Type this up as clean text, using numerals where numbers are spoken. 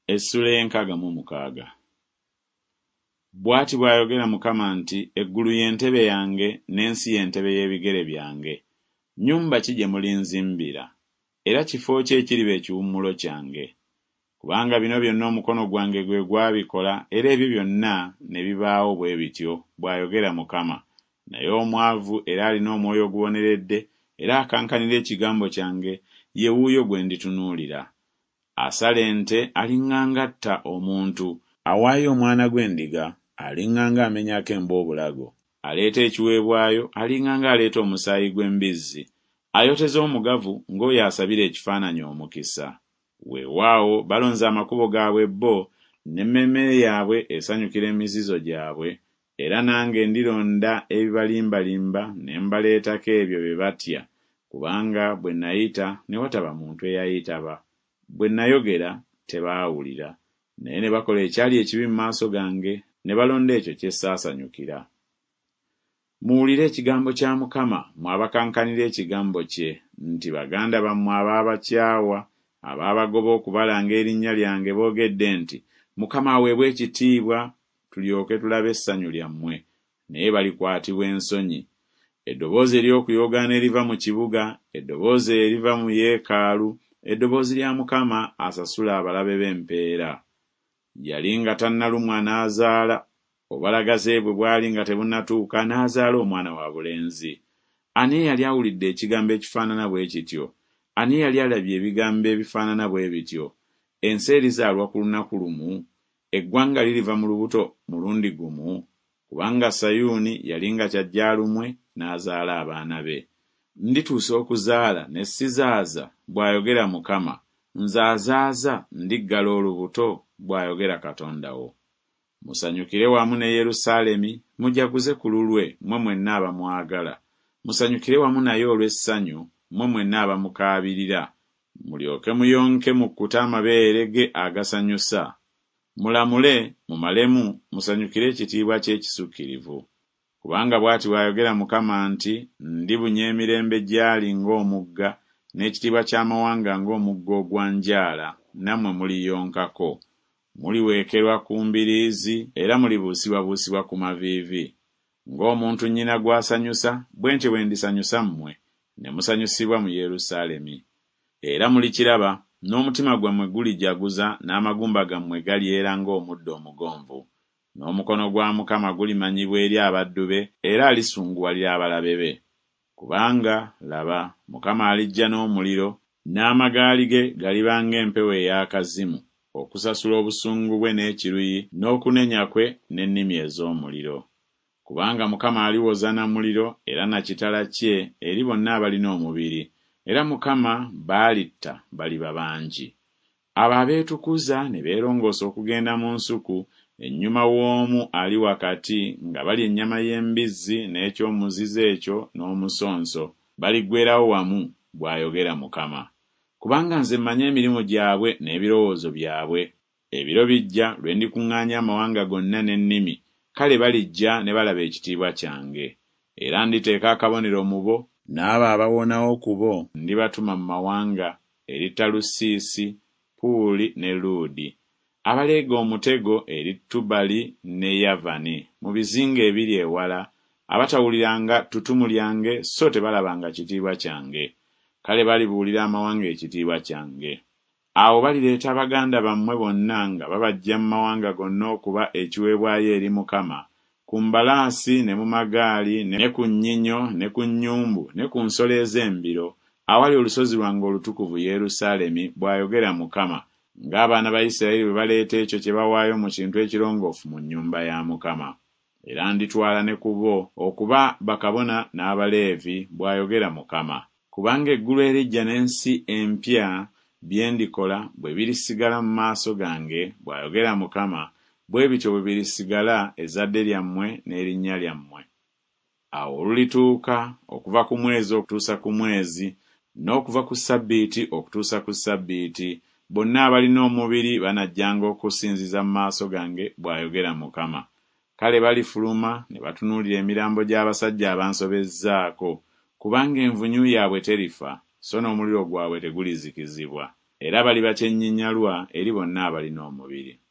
Essula y'enkaaga mu mukaaga. Bw'ati bw'ayogera Mukama nti, eggulu y'entebe yange, n'ensi y'entebe y'ebigere byange. Nnyumba ki gye mulinzimbira, era kifo ki ekiriba ekiwummulo kyange? Kubanga bino byonna omukono gwange gwe gwabikola, era ebyo byonna ne bibaawo bwe bityo, bw'ayogera Mukama. Naye omwavu era alina omwoyo oguboneredde, era akankanira ekigambo kyange, ye wuuyo gwe nditunuulira. Asala ente aliŋŋanga atta omuntu, awaayo omwana gw'endiga aliŋŋanga amenyako emba obulago. Aleeta ekiweebwayo aliŋŋanga aleeta omusaayi gw'embizzi. Ayoteza omugavu ng'oyo asabira ekifaananyi omukisa. Weewaawo balonze amakubo gaabwe bo, n'emmeeme yaabwe esanyukira emizizo gyabwe, era nange ndironda ebibalimbalimba ne mbaleetako ebyo bye batya, kubanga bwe nayita ne wataba muntu eyayitaba, bwe nayogera tebaawulira, naye ne bakola ekyali ekibi mu maaso gange, ne balonda ekyo kye saasanyukira. Muwulire ekigambo kya Mukama, mmwe abakankanira ekigambo kye, nti baganda bammwe abaabakyawa, abaabagoba okubalanga erinnya lyange boogedde nti, Mukama aweebwe ekitiibwa, tulyoke tulabe essanyu lyammwe, naye balikwatibwa ensonyi. Eddoboozi ery'okuyoogaana eriva mu kibuga, eddoboozi eriva mu yeekaalu, eddoboozi lya Mukama asasula abalabe b'empeera. Yali nga tannalumwa n'azaala, obalagaze bwe bwali nga tebunnatuuka n'azaala omwana wabulenzi. Ani eyali awulidde ekigambo ekifaanana bwe kityo? Ani eyali alabye ebigambo ebifaanana bwe bityo? Ensi erizaalwa ku lunaku lumu, eggwanga liriva mu lubuto mulundi gumu? Kubanga Sayuuni yali nga kyajjaalumwe n'azaala abaana be. Ndituusa okuzaala ne sizaaza, bw'ayogera Mukama. Nzaazaaza ndiggala olubuto, bw'ayogera Katonda wo. Musanyukire wamu ne Yerusaalemi, mujaguze ku lulwe, mmwe mwenna abamwagala. Musanyukire wamu naye olw'essanyu, mmwe mwenna abamukaabirira. Mulyoke muyonke mukkute amabeere ge agasanyusa. Mulamule, mumalemu, musanyukire ekitiibwa ky'ekisukkirivu. Kubanga bw'ati bw'ayogera Mukama nti, ndibunye emirembe gyali ng'omugga, n'ekitiibwa ky'amawanga ng'omugga ogwanjaala, nammwe muliyonkako. Muliweekerwa ku mbiriizi, era mulibuusibwabuusibwa ku maviivi. Ng'omuntu nnyina gw'asanyusa, bwe ntyo bwe ndisanyusa mmwe, ne musanyusibwa mu Yerusaalemi. Era mulikiraba, n'omutima gwammwe gulijaguza, n'amagumba gammwe galyera ng'omuddo omugonvu. N'omukono gwa Mukama gulimanyibwa eri abaddu be, era alisunguwalira abalabe be. Kubanga, laba, Mukama alijja n'omuliro, n'amagaali ge galiba ng'empewo ey'akazimu, okusasula obusungu bwe n'ekiruyi, n'okunenya kwe n'ennimi ez'omuliro. Kubanga Mukama aliwoza na muliro, era na kitala kye eri bonna abalina omubiri, era Mukama baalitta baliba bangi. Abo abeetukuza ne beerongoosa okugenda mu nsuku, ennyuma w'omu ali wakati nga balya ennyama y'embizzi n'ekyomuzizo ekyo n'omusonso, baliggweerawo wamu, bw'ayogera Mukama. Kubanga nze mmanyi emirimu gyabwe n'ebirowoozo byabwe. Ebiro bijja lwe ndikuŋŋaanya amawanga gonna n'ennimi, kale balijja ne balaba ekitiibwa kyange. Era nditeeka akabonero mu bo, n'abo abawonawo ku bo ndibatuma mu mawanga, eri Talusiisi, Puuli ne Luudi, abaleega omutego eri Tubali ne Yavani, mu bizinga ebiri ewala, abatawuliranga ttutumu lyange so tebalabanga kitiibwa kyange. Kale balibuulira amawanga ekitiibwa kyange. Awo balireeta baganda bammwe bonna nga babajja mu mawanga gonna okuba ekiweebwayo eri Mukama, ku mbalaasi ne mu magaali ne ku nnyinyo ne ku nnyumbu ne ku nsolo ez'embiro, awali olusozi lwange olutukuvu Yerusaalemi, bw'ayogera Mukama, ng'abaana ba Isirayiri bwe baleeta ekyo kye bawaayo mu kintu ekirongoofu mu nnyumba ya Mukama. Era nditwala ne ku bo okuba bakabona n'Abaleevi, bw'ayogera Mukama. Kubanga eggulu erijja n'ensi empya bye ndikola bwe birisigala mu maaso gange, bw'ayogera Mukama, bwe bityo bwe birisigala ezzadde lyammwe n'erinnya lyammwe. Awo olulituuka okuva ku mwezi okutuusa ku mwezi, n'okuva ku Ssabbiiti okutuusa ku Ssabbiiti, bonna abalina omubiri banajjanga okusinziza mu maaso gange, bw'ayogera Mukama. Kale balifuluma ne batunuulira emirambo gy'abasajja abansobezzaako, kubanga envunyu yaabwe terifa, so n'omuliro gwabwe tegulizikizibwa. era baliba kyennyinnyalwa eri bonna abalina omubiri.